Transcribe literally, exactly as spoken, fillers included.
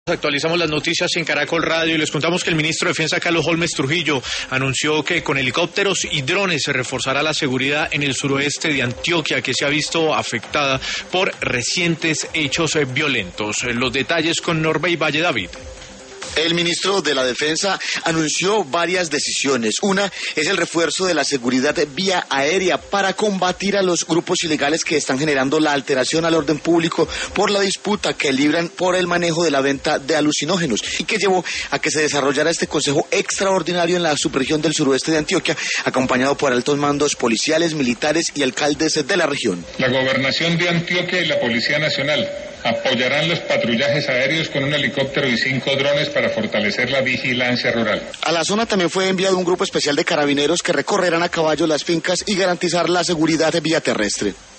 Actualizamos las noticias en Caracol Radio y les contamos que el ministro de Defensa, Carlos Holmes Trujillo, anunció que con helicópteros y drones se reforzará la seguridad en el suroeste de Antioquia, que se ha visto afectada por recientes hechos violentos. Los detalles con Norbey Valle David. El ministro de la Defensa anunció varias decisiones. Una es el refuerzo de la seguridad vía aérea para combatir a los grupos ilegales que están generando la alteración al orden público por la disputa que libran por el manejo de la venta de alucinógenos y que llevó a que se desarrollara este consejo extraordinario en la subregión del suroeste de Antioquia, acompañado por altos mandos policiales, militares y alcaldes de la región. La gobernación de Antioquia y la Policía Nacional apoyarán los patrullajes aéreos con un helicóptero y cinco drones para fortalecer la vigilancia rural. A la zona también fue enviado un grupo especial de carabineros que recorrerán a caballo las fincas y garantizar la seguridad vía terrestre.